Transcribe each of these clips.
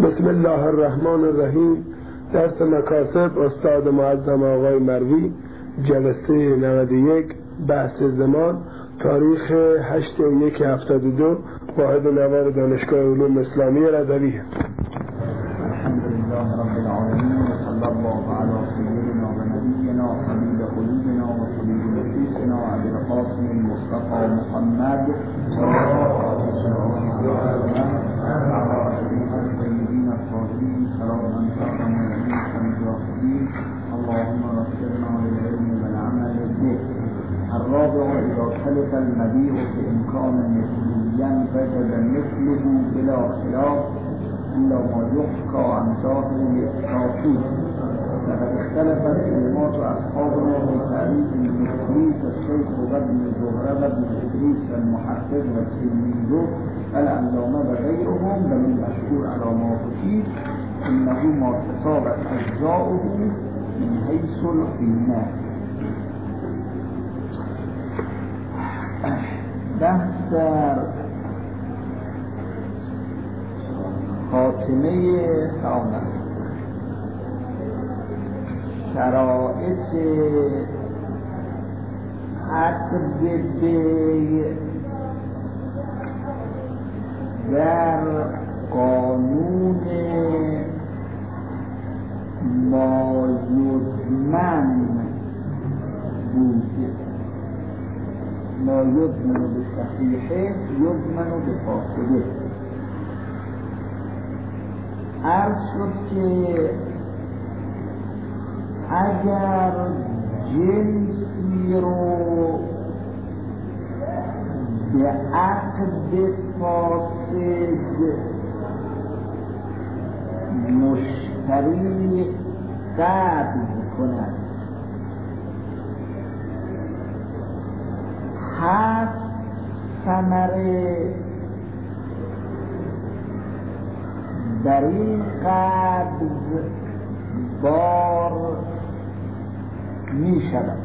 بسم الله الرحمن الرحیم. درس مکاسب استاد معظم آقای مروی، جلسه 91، بحث زمان، تاریخ 8/1/72، واحد نوار دانشگاه علوم اسلامی رضویه. الحمدلله رب العالمین و صلی الله علی سیدنا و نبینا حبیب قلوبنا و طبیب نفوسنا ابی القاسم المصطفى محمد صلی الله علیه و سلم الطیبین الطاهرین سلاما تعظم الجاهدین اللهم وفقنا للعلم والعمل به. الرابع اذا سلك المبيع بامكان مثليا وجد مثله بلا خلاف إلا ما يحكى عن ظاهر الإسقاطي. لقد اختلفت كلمات أصحابنا في تعريف المثلي كالشيخ وابن زهرة وابن إدريس والمحفظ والتلميذ والعلامة وغيرهم، بل المشهور على ما أشير إنه ما تصابت أجزاؤه من حيث القيمة. بحث خاتمه آمد شرایط عقد بیع در قانون ما یضمن بود. ما یضمن به صحیحه یضمن به فاسده. عرض شد که اگر جنسی رو به عقد فاسد مشتری قبض کند، هست ثمره در این قبض بار می شود.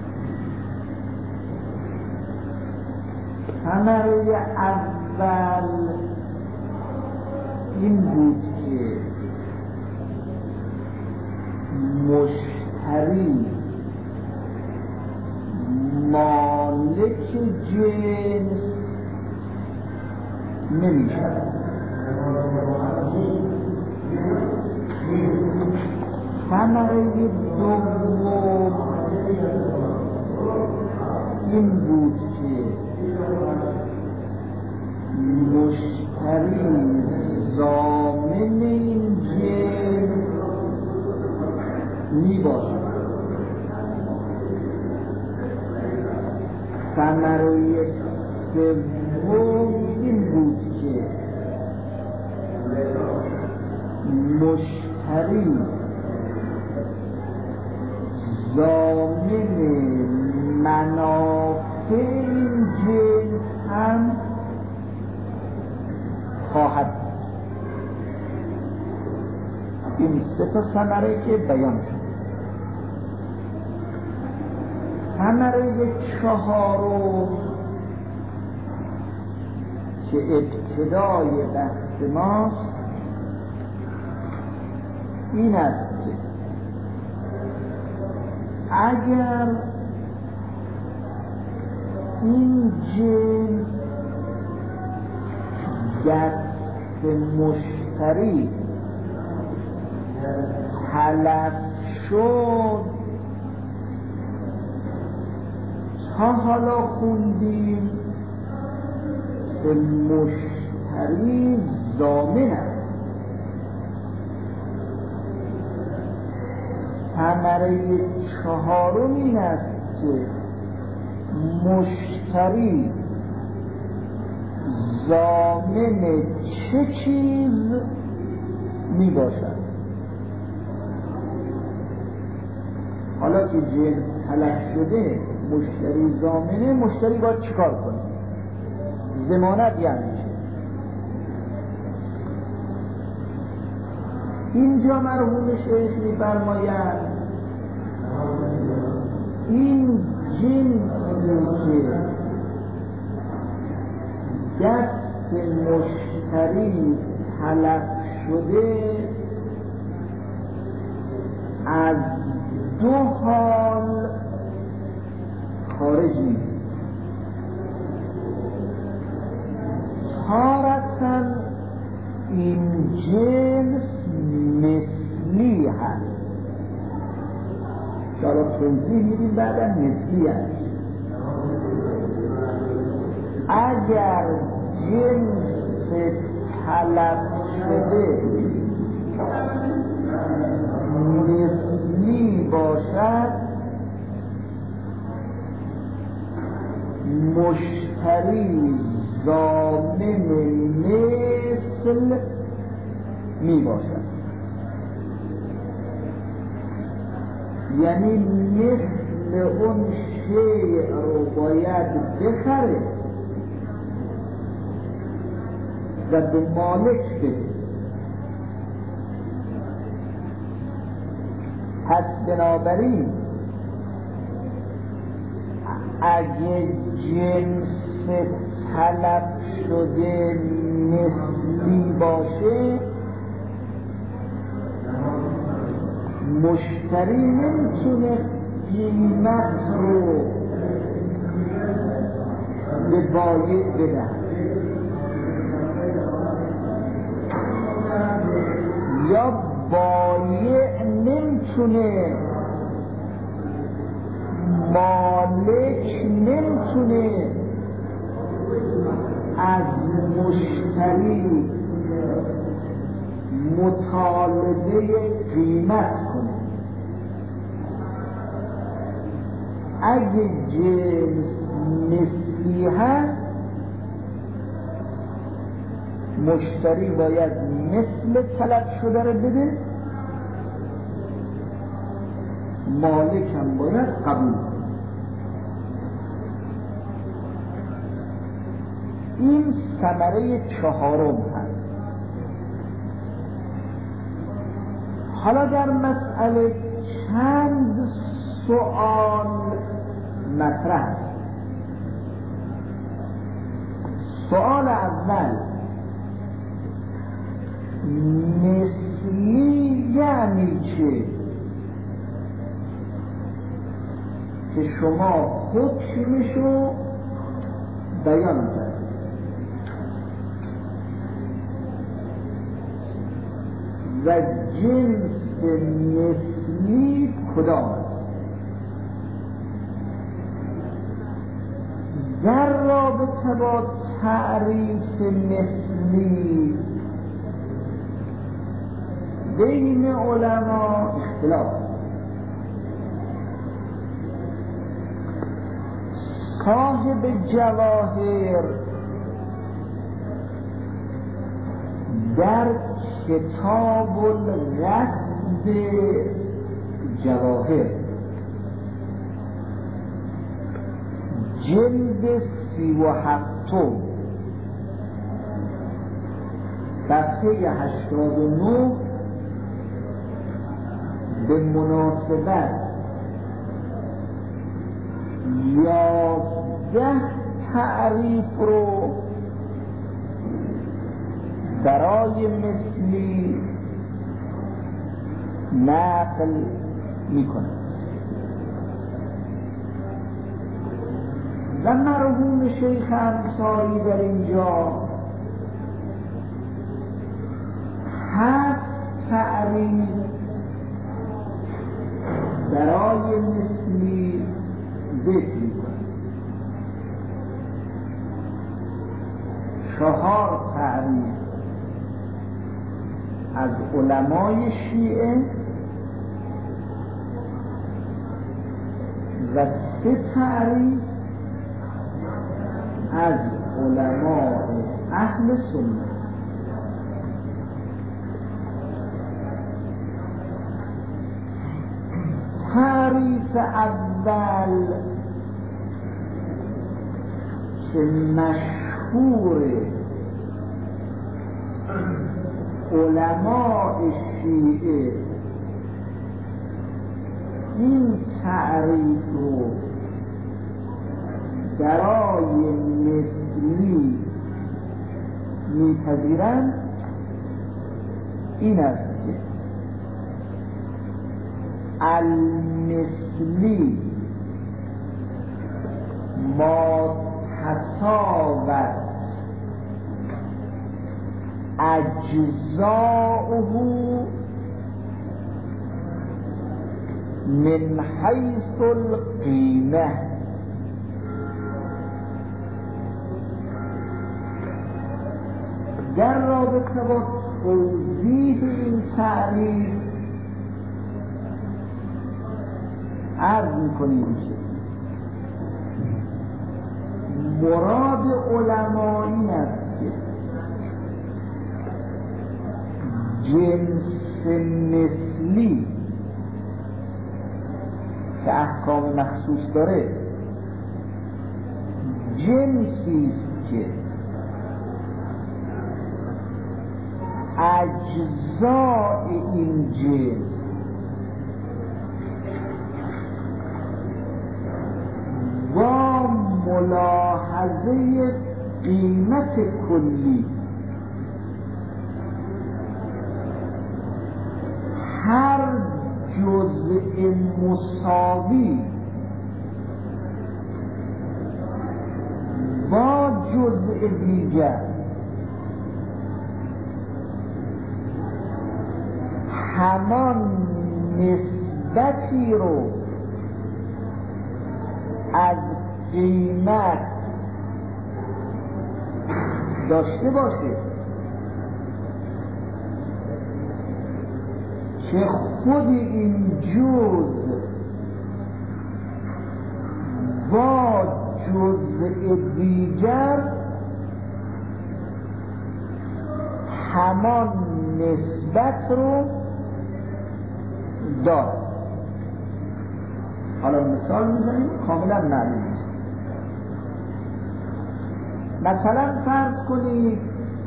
ثمره اول این بود که مشتری مالک جنس نمی شود. ثمره دوم این بود که مشتری ضامن این جنس می باشد. ثمره سوم این بود که مشتری ضامن منافع این جنس هم خواهد. این سه تا ثمره که بیان شد. ثمره چهارم که ابتدای بحث ماست این است که اگر این جنس دست مشتری تلف شد، تا حالا خوندیم که مشتری ضامن است. ثمره چهارم این است که مشتری ضامن چه چیز می باشد. حالا که جنس تلف شده مشتری ضامنه، مشتری باید چیکار کنه؟ ضمانت یعنی چه؟ اینجا مرحوم شیخ می‌فرمایند این جنسی که دست مشتری تلف شده از دو حال خارج نیست. تارتاً این جنس مثلی هست، که حالا توضیح میدیم بعدا مثلی هست. اگر جنس طلب شده مثلی باشد، مشتری ضامن مثل می باشد. یعنی مثل اون شیء رو باید بخره و به مالک بده. پس بنابراین اگه جنس طلب شده مثلی باشه، مشتری نمیتونه قیمت رو به بایع بده یا بایع نمیتونه، مالک نمیتونه از مشتری مطالبه قیمت کنه. اگه جنس مثلی هست، مشتری باید مثل طلب شده رو بده، مالک هم باید قبول کنه. این ثمره چهارم هست. حالا در مسئله چند سؤال مطرح است. سؤال اول، مثلی یعنی چه؟ که شما حکمشو بیان کردید. و جنس مثلی کدام است؟ در رابطه با تعریف مثلی بین علما اختلاف. صاحب جواهر در کتاب القصد جواهر جلد 37 صفحه 89 به مناسبت 11 تعریف رو برای مثلی نقل میکنه و مرحوم شیخ انصاری در اینجا 7 تعریف برای مثلی ذکر میکنه. 4 تعریف از علمای شیعه و 3 تعریف از علمای اهل سنت. تعریف اول که مشهور علماء شیعه این تعریف رو برای مثلی میپذیرند، این است که المثلی ما تساوت اجزاؤه من حیث القیمه. در رابطه با توضیح این تعریف عرض میکنیم میشه مراد علما این است که جنس مثلی که احکام مخصوص داره جنسی است که اجزاء این جنس با ملاحظه قیمت کلی هر جزء مساوی با جزء دیگر همان نسبتی رو از قیمت داشته باشه که خود این جزء با جزء دیگر همان نسبت رو دارد. حالا مثال میزنیم کاملا معلوم است. مثلا فرض کنید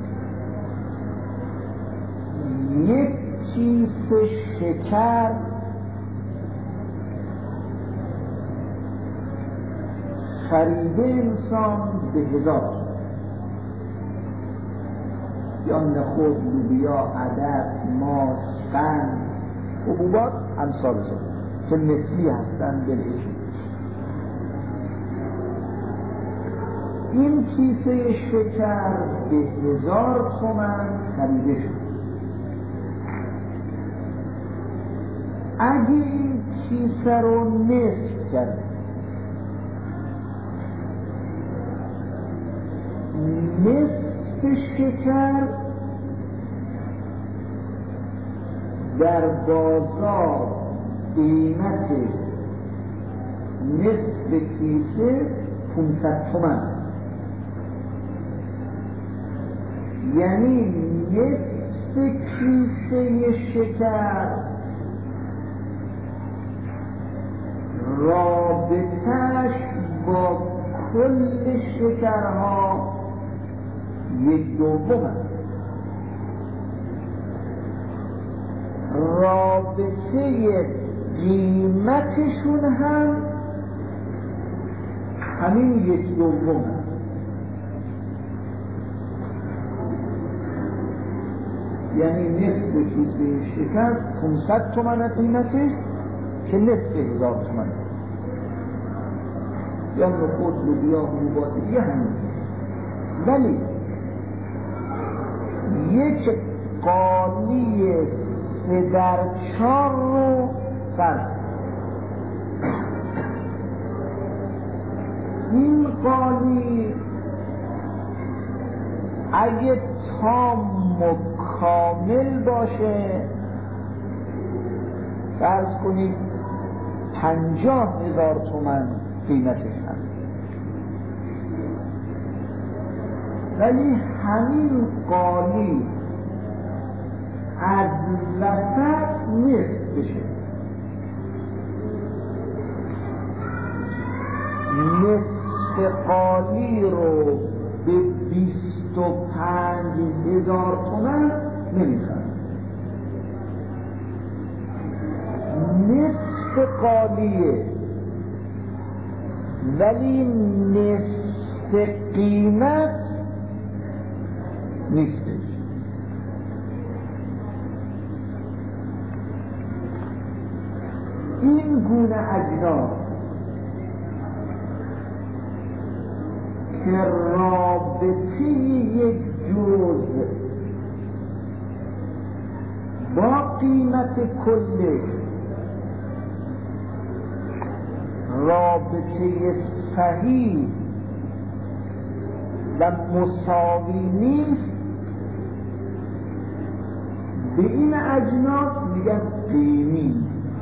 یک کیسه شکر خریده انسان به 1000 یا نخود، لوبیا، عدس، ماست، قند، حبوبات امثالشون که مثلی هستن بلشون. این کیسه شکر به 1000 تومان خریده شد. اگه این کیسه رو نصف کرد، نصف شکر در بازار قیمت نصف کیسه 500 تومان، یعنی نصف کیسه شکر رابطه‌اش با کل شکرها 1/2 است. رابطه قیمتشون هم همین 1/2 است. یعنی نصف کیسه شکر 500 تومان قیمتش که نصف 1000 تومان یا نخود، لوبیا، حبوبات دیگه همین. ولی یک قالی 3/4 رو فرض، این قالی اگه تام و کامل باشه فرض کنید 50,000 تومان قیمتش هست. ولی همین قالی از وسط نصف بشه، نصف قالی رو به 25,000 تومان نمیخواد. نصف قالیه ولی نصف قیمت نیستش. این گونه اجناس که رابطه یک جزء با قیمت کله رابطه صحیح و مساوی نیست، به این اجناس میگن قیمی،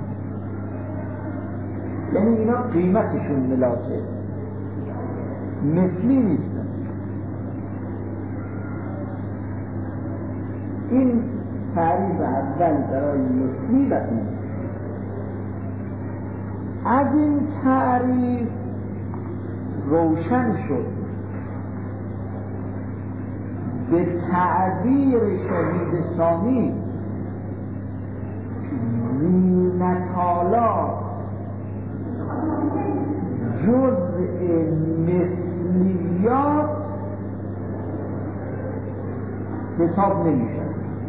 یعنی اینا قیمتشون ملاکه، مثلی نیستن. این تعریف اول برای مثلی و قیمی. از این تعریف روشن شد به تعبیر شهید ثانی زینت‌آلات جزء مثلیات حساب نمیشه.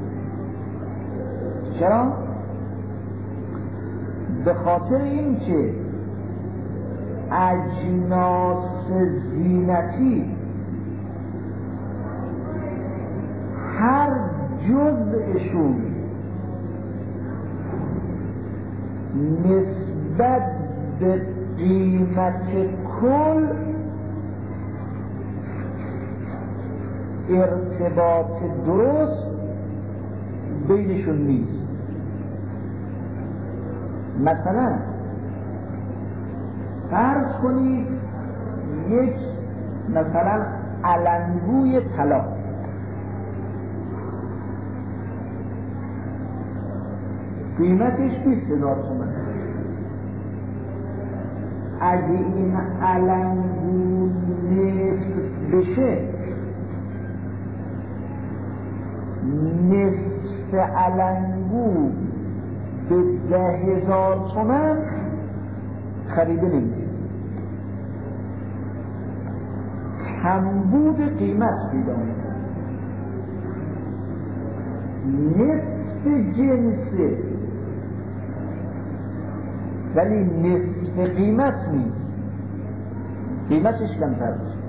چرا؟ به خاطر این که اجناس زینتی هر جزءشون نسبت به قیمت کل ارتباط درست بینشون نیست. مثلا فرض کنید یک مثلا علنگوی طلا قیمتش 20,000 تومان. اگه این علنگو نصف بشه، نصف علنگو به 10,000 تومان خریده نمیشه، کمبود قیمت پیدا میکنه. نصف جنسه ولی نصف قیمت نیست، قیمتش کمتر میشه.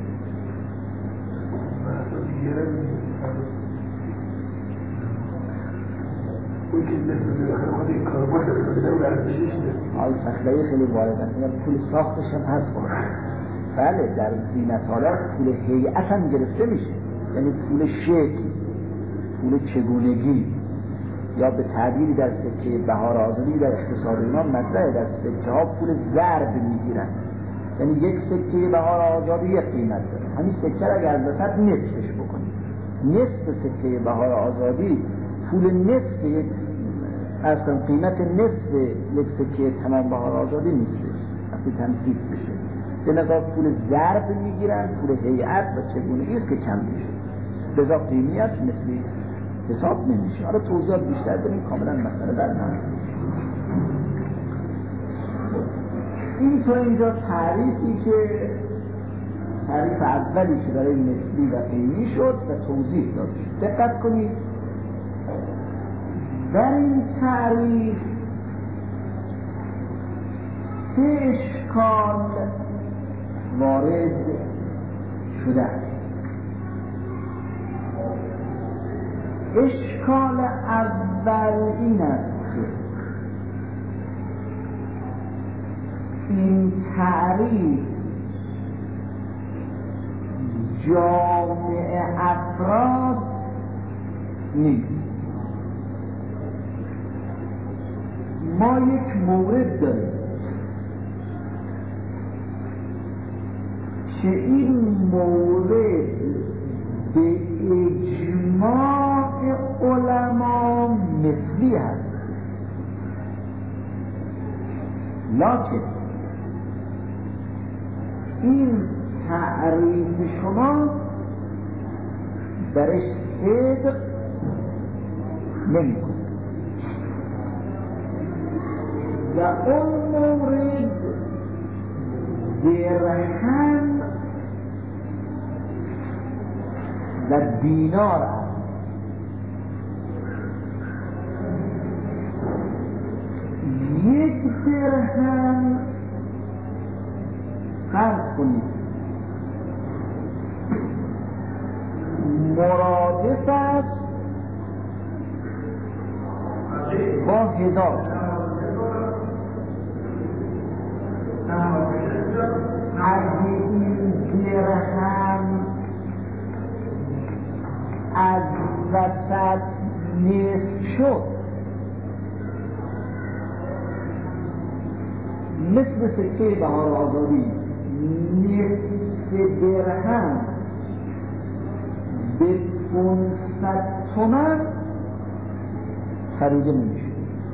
سخته خیلی وارد است، پول ساختش هم هست. بله، در زینت‌آلات پول هیئت هم گرفته میشه، یعنی پول شکل، پول چگونگی، یا به تعبیری در سکه بهار آزادی در اقتصاد اینا مطرحه، در سکه ها پول ضرب میگیرن، یعنی یک سکه بهار آزادی یک قیمت داره. همین سکه را اگر از وسط نصفش بکنید، نصف سکه بهار آزادی پول نصف یک اصلا قیمت نصف یک سکه تمام بهار آزادی نیستش. وقتی تنظیف بشه به نظر پول ضرب میگیرن، پول هیئت و چگونگی است که کم میشه، لذا قیمیت مثلی حساب نمیشه. حالا توضیحات بیشتر داریم، کاملا مسئله برنامه. این تا اینجا تعریفی که تعریف اولی که برای مثلی و قیمی شد و توضیح داد. دقت کنید در این تعریف سه اشکال وارد شده است. اشکال اول این است که این تعریف جامع افراد نیست. ما یک مورد داریم که این مورد به اجماع علما مثلی هست، لکن این تعریف شما درش صدق نمی‌کنه و اون مورد درهم و دینار هست. 1 درهم فرض کنید مرادف است با 1000. اگه این درهم از وسط نصف شد، مثل سکه بهار آزادی، نصف درهم به 500 تومن خریده نمیشه.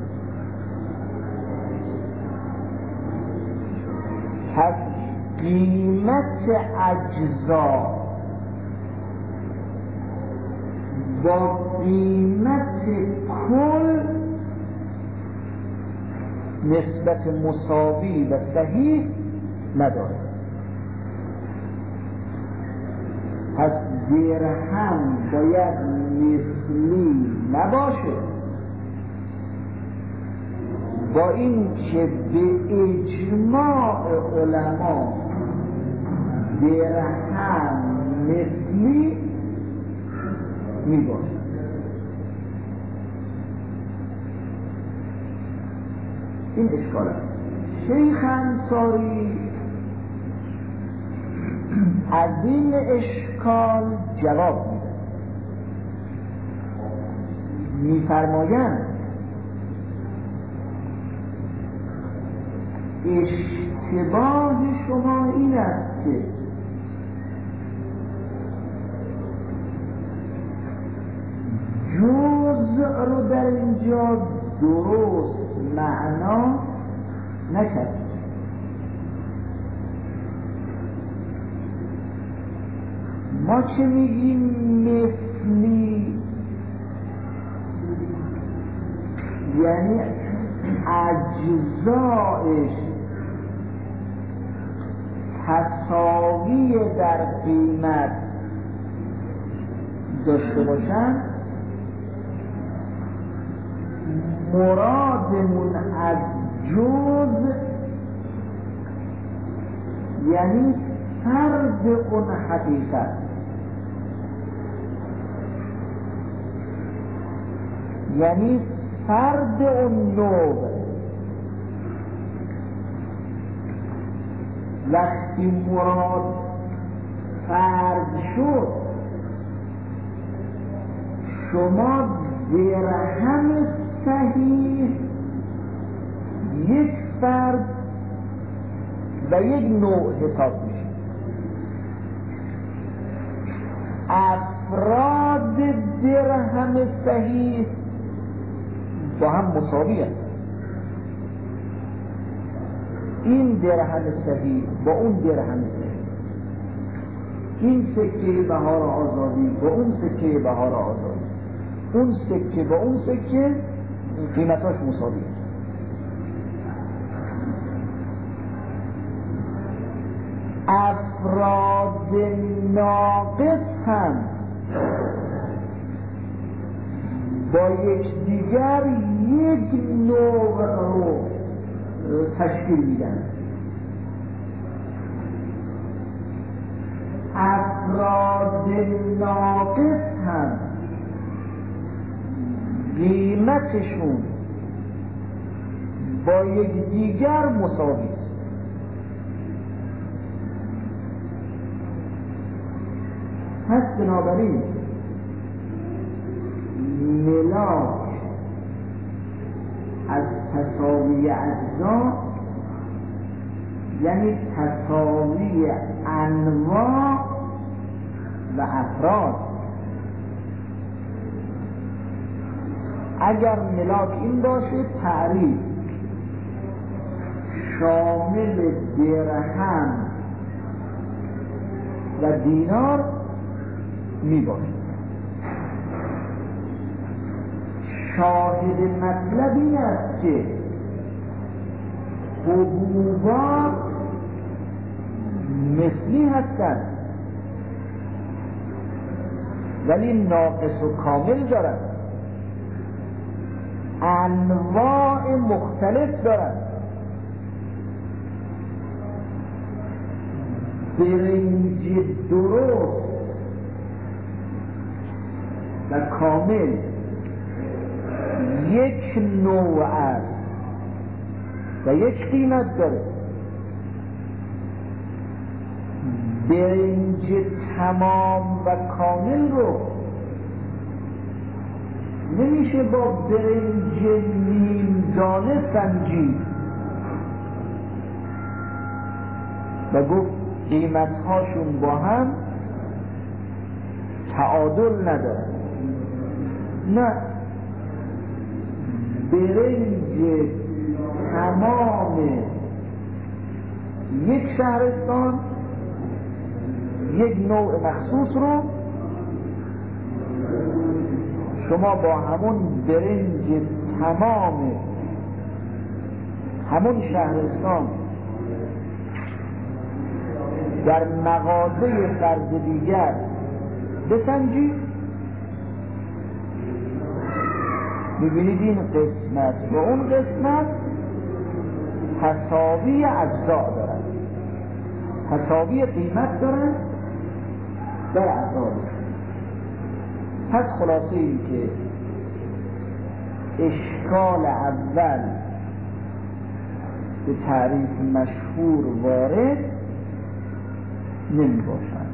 پس قیمت اجزا با قیمت کل نسبت مساوی و صحیح نداره. پس درهم باید مثلی نباشه، با این که به اجماع علما درهم مثلی میباشه. این اشکال است. شیخ انصاری از این اشکال جواب میده، میفرمایند اشتباه شما این است که جزء رو در اینجا درست معنا نکرد. ما چه میگیم مثلی؟ یعنی اجزایش تساوی در قیمت داشته باشن. مرادمون از جزء یعنی فرد اون حقیقت، یعنی فرد اون نوع. وقتی مراد فرد شد، شما درهم صحیح یک فرد و یک نوع حساب میشه. افراد درهم صحیح با هم مساوی هست. این درهم صحیح با اون درهم صحیح، این سکه بهار آزادی با اون سکه بهار آزادی، اون سکه با اون سکه قیمتاش مساوی هست. افراد ناقص هم با یکدیگر یک نوع رو تشکیل میدن. افراد ناقص هم قیمتشون با یکدیگر مساوی است. پس بنابراین ملاک از تساوی اجزا یعنی تساوی انواع و افراد. اگر ملاک این باشه، تعریف شامل درهم و دینار می باشه. شاهد مطلب این است که حبوبات مثلی هستند ولی ناقص و کامل دارند. انواع مختلف دارن. برنج درست و کامل یک نوع است و یک قیمت داره. برنج تمام و کامل رو نمیشه با برنج نیم دانه سنجید و گفت قیمت‌هاشون با هم تعادل نداره. نه، برنج تمام یک شهرستان یک نوع مخصوص رو شما با همون برنج تمام همون شهرستان در مغازه فرد دیگر بسنجید، میبینید این قسمت و اون قسمت تساوی اجزا دارن، تساوی قیمت دارن در اعضا. پس خلاصه این که اشکال اول به تعریف مشهور وارد نمی باشد.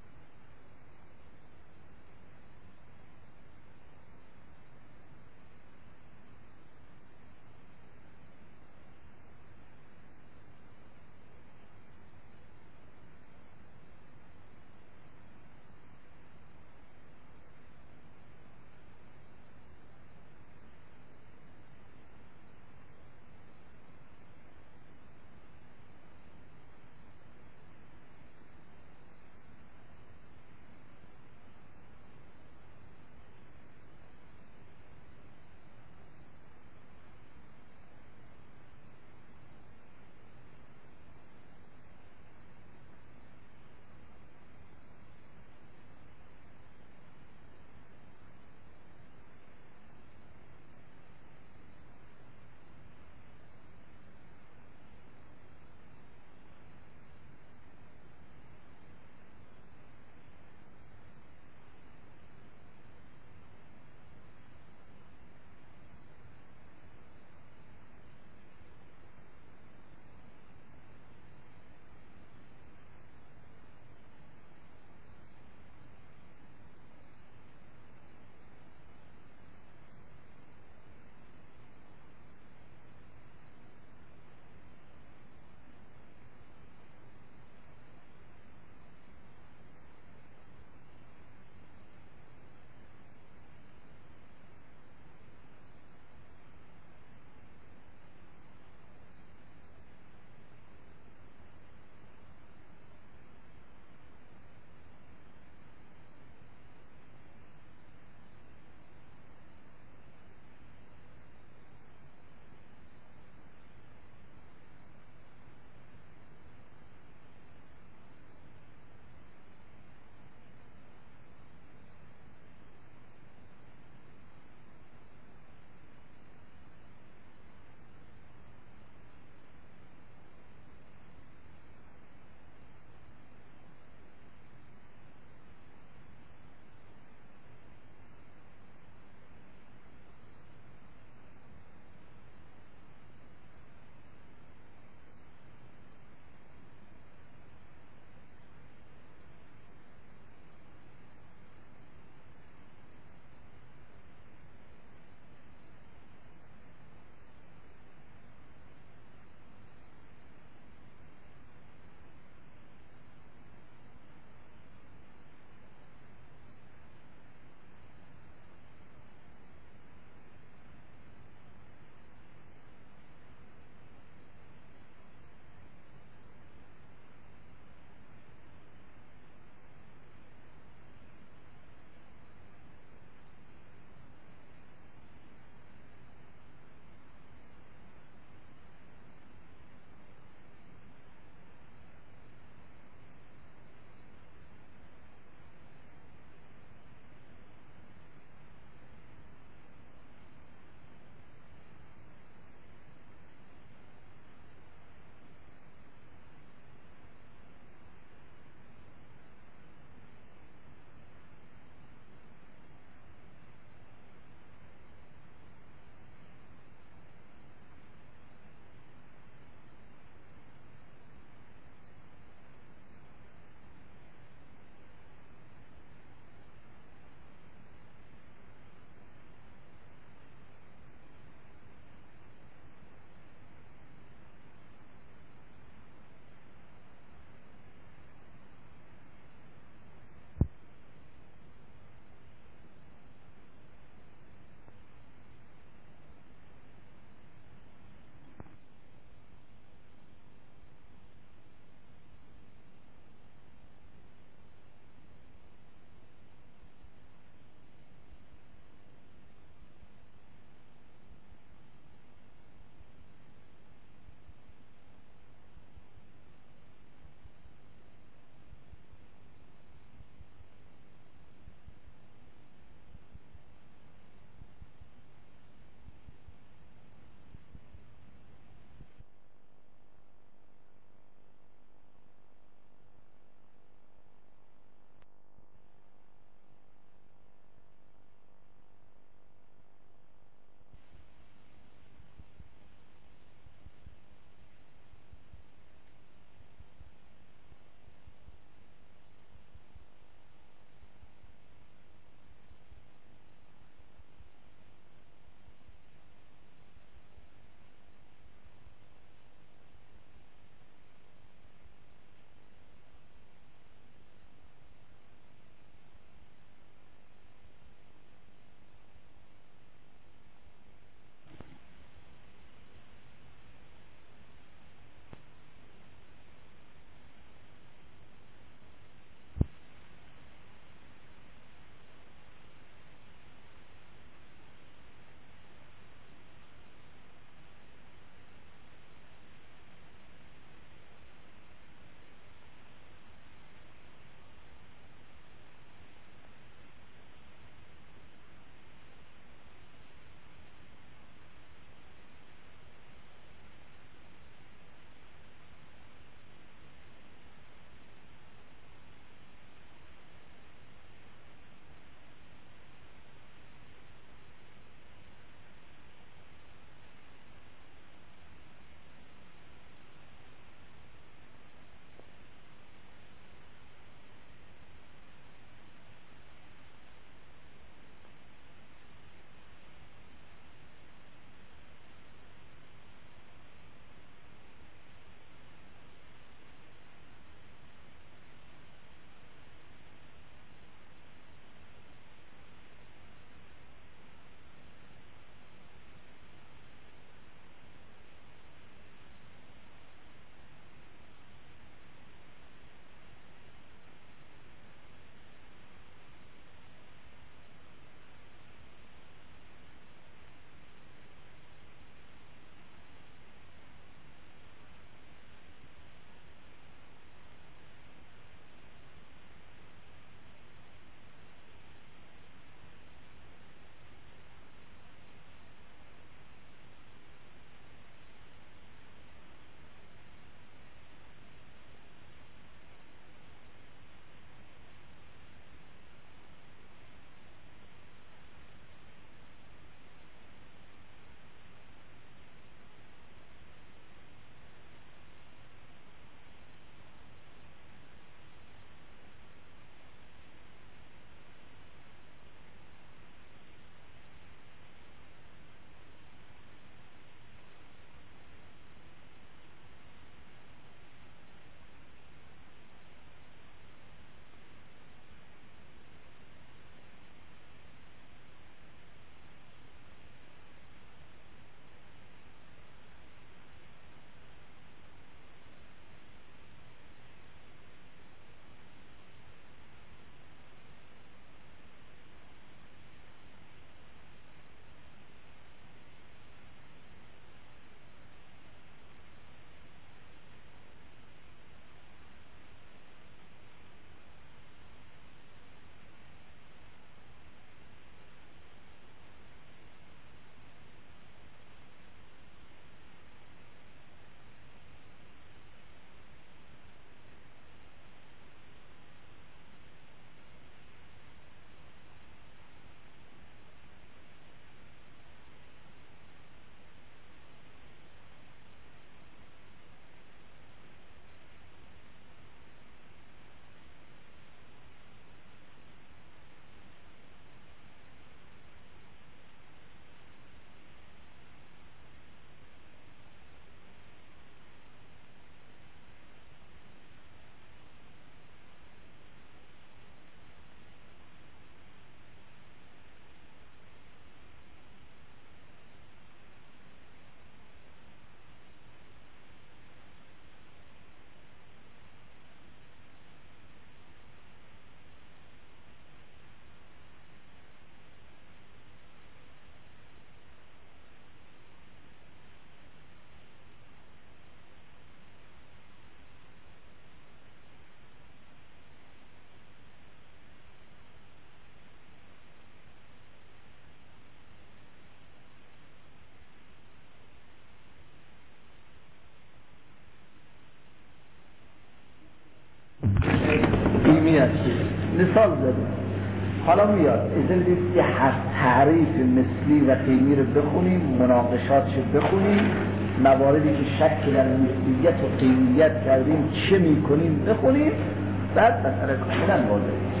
هستی. مثال زدیم. حالا میاد اجازه بدید که هر تعریف مثلی و قیمی رو بخونیم، مناقشاتش بخونیم، مواردی که شک در مثلیت و قیمیت کردیم چه میکنیم بخونیم، بعد مسئله کاملا واضح میشه.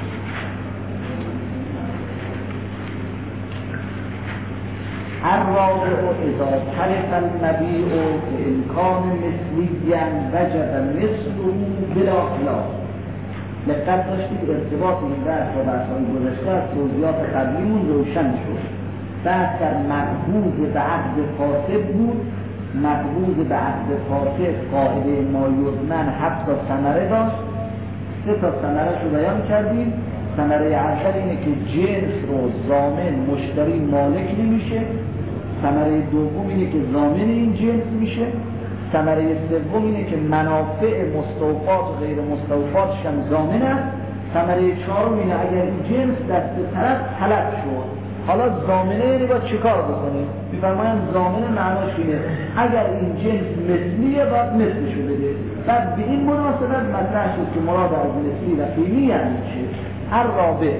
الرابع اذا تلف النبیع بامکان مثلیا وجب مثله بلا خلاف. دقت داشتید ارتباط این بحث با بحث‌های گذشته از توضیحات قبلیمون روشن شد. بحث در مقبوض به عقد فاسد بود. مقبوض به عقد فاسد قاعده مایضمن 7 تا ثمره داشت. 3 تا ثمره‌اش رو بیان کردیم. ثمره اول اینه که جنس رو ضامن مشتری مالک نمیشه. ثمره دوم اینه که ضامن این جنس میشه. ثمره سوم اینه که منافع مستوفات و غیر مستوفاتش هم ضامن است. ثمره چهارم اینه اگر این جنس دست طرف طلب شد، حالا ضامنه یعنی باید چیکار بکنیم؟ میفرمایند ضامنه معناش اینه اگر این جنس مثلیه باید مثلشو بده. بعد به این مناسبت مطرح شد که مراد از مثلی و قیمی یعنی چه؟ الرابع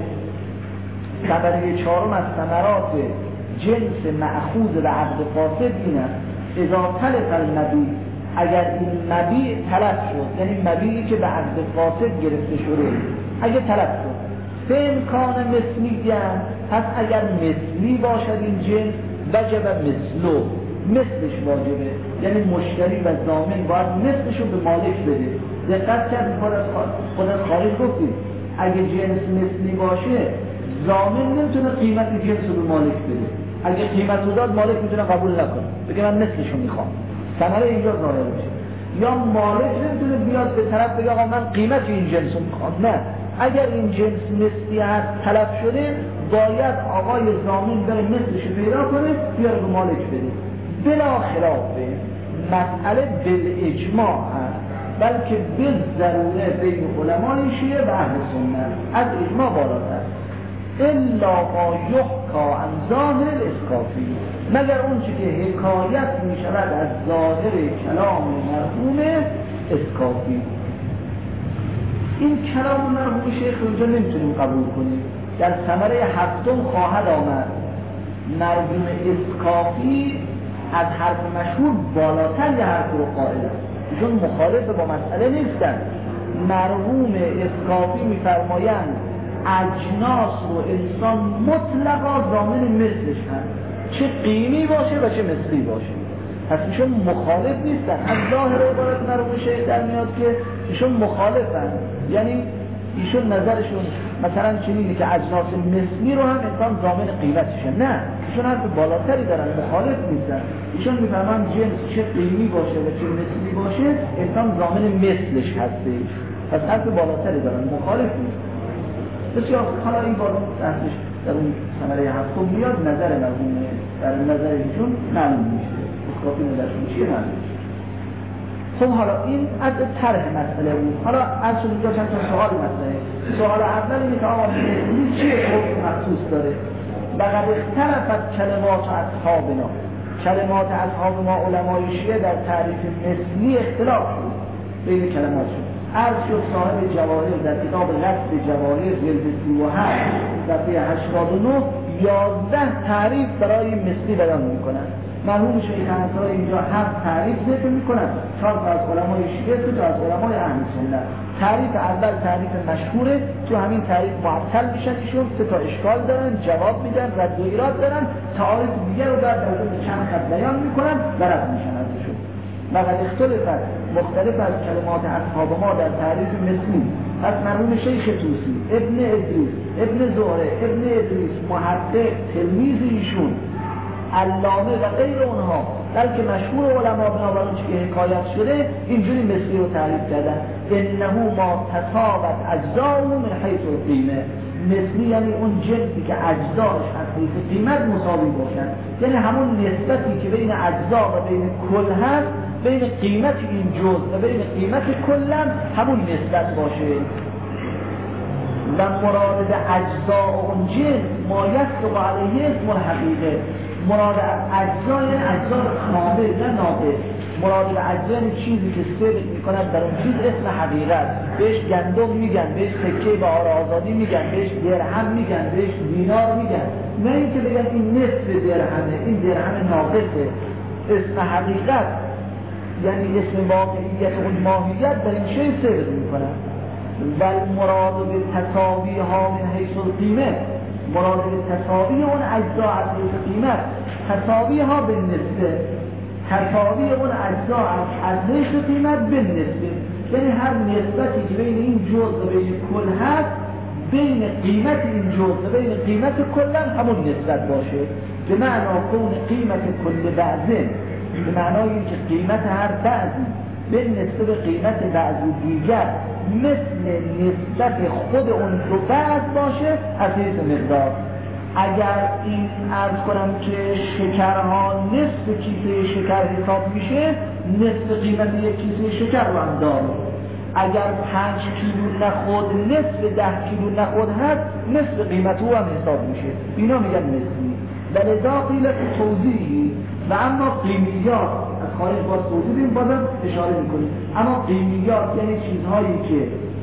ثمره چهارم از ثمرات جنس مأخوذ به عقد فاسد این است اذا تلف النبیع، اگر این مبیع تلف شد، یعنی مبیعی که به عقد فاسد گرفته شده اگه تلف شد، به امکان مثلی گرد، پس اگر مثلی باشد این جنس وجب مثلو، مثلش واجبه، یعنی مشتری و ضامن باید مثلشو به مالک بده. دقت کرد خود از خارج گفتیم اگه جنس مثلی باشه ضامن نمیتونه قیمت جنس رو به مالک بده. اگه قیمت رو داد مالک میتونه قبول نکنه، بگه من مثلشو میخوام، ثمره اینجا ظاهر میشه. یا مالک نمیتونه بیاد به طرف بگه آقا من قیمت این جنس رو میخوام. نه، اگر این جنس مثلی هست طلب شده باید آقای ضامن بره مثلشو پیدا کنه بیاره به مالک بده. بلا خلافه مسئله بالاجماع هست، بلکه بالضروره بین علمای شیعه و اهل سنت از اجماع بالاتر. الا ما یحکا عن ظاهر الاسکافی، مگر اون چی که حکایت می شود از ظاهر کلام مرحوم اسکافی. این کلام مرحوم شیخ اونجا نمیتونیم قبول کنیم. در ثمره هفتم خواهد آمد مرحوم اسکافی از حرف مشهور بالاتر یه حرف رو قائل است، چون مخالف با مسئله نیستن. مرحوم اسکافی میفرمایند اجناس رو انسان مطلقا ضامن مثلش هست، چه قیمی باشه و چه مثلی باشه. پس ایشون مخالف نیستن. از ظاهر عبارت مرحوم شیخ در میاد که ایشون مخالفن، یعنی ایشون نظرشون مثلا چنینه که اجناس مثلی رو هم انسان ضامن قیمتشه. نه، ایشون حرف بالاتری دارن، مخالف نیستن. ایشون میفهمن جنس چه قیمی باشه و چه مثلی باشه انسان ضامن مثلش هستش. پس حرف بالاتری دارن، مخالف نیستن. بسیار حالا این بار بحثش در اون ثمره هفتم میاد، نظر مرحوم در نظر ایشون معلوم میشه، اسکافی نظرشون چیه معلوم میشه. خب حالا این از طرح مسئله بود. حالا از اینجا چند تا سوال مسئله. سوال اول اینه که آقا مثلی چیه حکم مخصوص داره؟ و قد اختلفت کلمات اصحابنا، کلمات اصحاب ما علمای شیعه در تعریف مثلی اختلاف شد بین کلماتشون. عرض شد صاحب جواهر در کتاب قصد جواهر جلد 37 صفحه 89 11 تعریف برای مثلی بیان میکنن. مرحوم شیخ انصاری اینجا 7 تعریف ذکر میکنن، 4 تا از علمای شیعه، 2 تا از علمای اهل سنت. تعریف اول تعریف مشهوره، تو همین تعریف معطل میشن ایشون، 3 تا اشکال دارن، جواب میدن، رد و ایراد دارن، تعاریف دیگر رو در چند خط بیان میکنن و رد میشن ازشون. وقد اختلفت مختلف از کلمات اصحاب ما در تعریف مثلی. پس مرحوم شیخ طوسی، ابن ادریس، ابن زهره، ابن ادریس، محقق، تلمیذ ایشون، علامه و غیر اونها، بلکه مشهور علما بنابر اون که حکایت شده اینجوری مثلی رو تعریف کردن: انه ما تساوت اجزاء من حیث القیمه. مثلی یعنی اون جنسی که اجزاش از حیث قیمت مساوی باشن، یعنی همون نسبتی که بین اجزا و بین کل هست، بین قیمت این جزء و بین قیمت کلن همون نسبت باشه. و مراد اجزا اون جنس ما یصدق علیه اسم الحقیقه. مراد از اجزا یعنی اجزا کامل نه ناقص. مراد به اجزا یعنی چیزی که صدق میکنن در اون چیز اسم حقیقت. بهش گندم میگن، بهش سکه بهار آزادی میگن، بهش درهم میگن، بهش دینار میگن. نه اینکه بگن این نصف درهمه، این درهم ناقصه. اسم حقیقت یعنی اسم واقعیت و ماهیت در این شیء صدق میکنن. و المراد به تساوی ها من حیث القیمه، مراد به تساوی اون اجزا از حیث قیمت، تساوی ها به نسبه، تساوی اون اجزا از حیث قیمت به نسبه، یعنی هر نسبتی که بین این جزء و بین کل هست بین قیمت این جزء و بین قیمت کل هم همون نسبت باشه. به معنا کون قیمت کل بعضه، به معنای اینکه قیمت هر بعضی به نسبت قیمت بعضی دیگر مثل نسبت خود اون دو بعض باشه از حیث مقدار. اگر این عرض کنم که شکرها نصف کیسه شکر حساب میشه، نصف قیمت یک کیسه شکر رو هم داره. اگر 5 کیلو نخود نصف 10 کیلو نخود هست، نصف قیمت او هم حساب میشه. اینا میگن نصفی. ولذا قیل توضیحی و اما قیمیات از خارج باز توضیح بیم بازم اشاره میکنیم. اما قیمیات یعنی چیزهایی که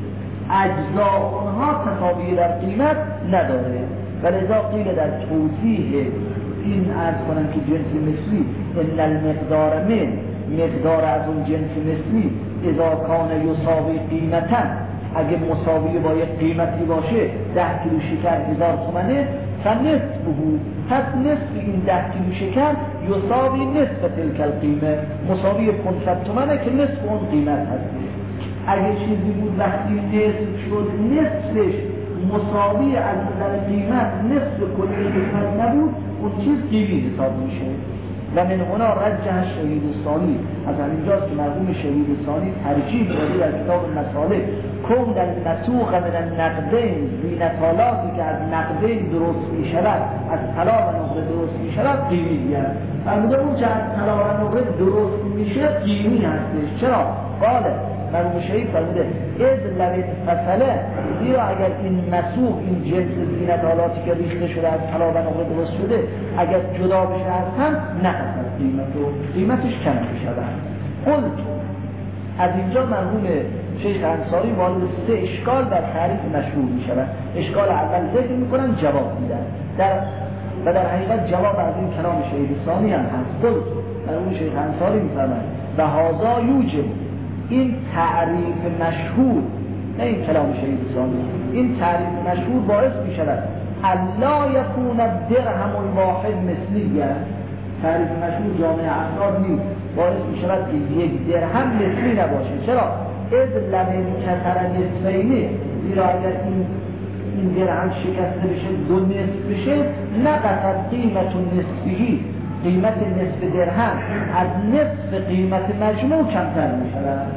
اجزا اونها تساوی در قیمت نداره. ولذا قیل در توضیح این عرض کنم که جنس مثلی ان المقدار من، مقدار از اون جنس مثلی اذا کان یساوی قیمتا، اگه مساوی با یک قیمتی باشه 10 کیلو شکر 1000 تومنه، فنصفه، پس نصف این 10 کیلو شکر یساوی نصف تلک القیمه، مساوی 500 تومنه که نصف اون قیمت هست. اگه چیزی بود وقتی نصف شد نصفش مساوی از نظر قیمت نصف کلی قیمت نبود، اون چیز قیمی حساب میشه. و من هنا رجح شهید ثانی، از همینجاست که مرحوم شهید ثانی ترجیح داده در کتاب مسالک کون المسوق من النقدین زینتالاتی که از نقدین درست میشود، از طلا و نقره درست میشود قیمی بیاد. فرموده اون که از طلا و نقره درست میشه قیمی هستش. چرا؟ قاله مرحوم شهید فرموده از لبت فصله، زیرا اگر این مسوق، این جنس زینتالاتی که ریخته شده از طلا و نقره درست شده اگر جدا بشه از هم نقص از قیمتش کم میشود. قلت، از اینجا مرحوم شیخ انصاری وارد 3 اشکال در تعریف مشهور میشود. اشکال اول ذکر میکنن، جواب میدن و در حقیقت جواب از این کلام شهید ثانی هم هست. قلت، مرحوم شیخ انصاری میفرماید و هذا یوجب، این تعریف مشهور، نه این کلام شهید ثانی، این تعریف مشهور باعث میشود الا یکون الدرهم الواحد مثلیه، تعریف مشهور جامع افراد نیست، باعث میشود که یک درهم مثلی نباشه. چرا؟ اذ لمن کسر نصفینه، زیرا اگر این درهم شکسته بشه 2 نصف بشه، نقصد قیمت نصفی، قیمت نصف درهم از نصف قیمت مجموع کمتر میشود.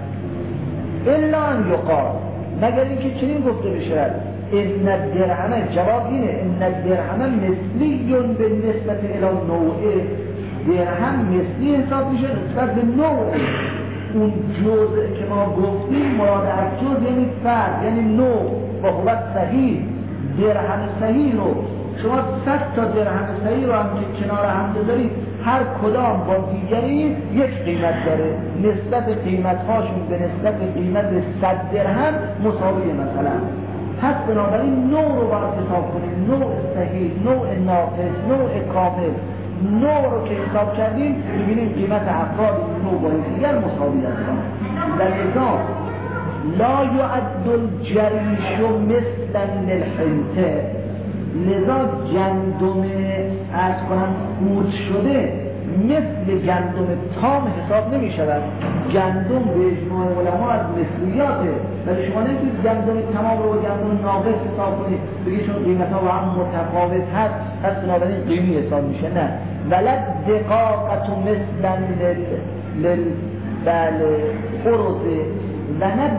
الا ان یقال، مگر اینکه چنین گفته بشه ان الدرهم، جواب اینه ان الدرهم مثلی به نسبت الى نوعه، درهم مثلی حساب میشه نسبت به نوع اون جزء که ما گفتیم. مراد از جزء یعنی فرد، یعنی نوع. با قوت صحیح، درهم صحیح رو شما 100 تا درهم صحیح رو هم که کنار هم بذارید، هر کدام با دیگری یک قیمت داره، نسبت قیمت هاشون به نسبت قیمت 100 درهم مساویه مثلا. پس بنابراین نوع رو باید حساب کنیم، نوع صحیح، نوع ناقص، نوع کامل. نوع رو که حساب کردیم ببینیم قیمت افراد نوع با دیگر مساوی هستند. در لذا لا یعد الجریش مثلا للحنطه، لذا گندم از کنم خورد شده مثل گندم تام حساب نمی شود. گندم به اجماع علما از مثلیاته، ولی شما نمیتونید گندم تمام رو گندم ناقص حساب کنید بگید چون قیمت ها با هم متفاوت هست پس بنابراین قیمی حساب میشه. نه، ولد دقاقت مثلا خرز و نه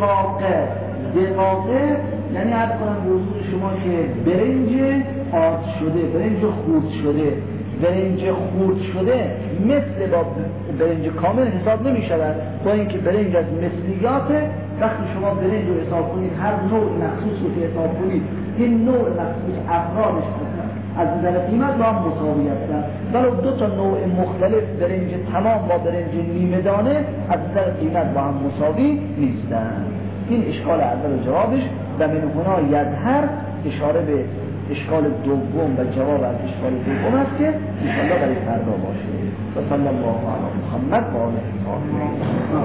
دقاقه یعنی عرض کنم موضوع شما که برنج آرد شده، برنج خورد شده، برنج خورد شده مثل با برنج کامل حساب نمی شود، با اینکه برنج از مثلیاته. وقتی شما برنج رو حساب کنید، هر نوع مخصوص رو که حساب کنید، این نوع مخصوص افرادش از نظر قیمت با هم مساوی هستند، ولی دو تا نوع مختلف برنج تمام با برنج نیمه دانه از نظر قیمت با هم مساوی نیستند. این اشکال اول و جوابش و من هنا یظهر اشاره به اشکال دوم و جواب از اشکال دوم است که انشاءالله برای فردا باشه. و صلی الله علی محمد و آله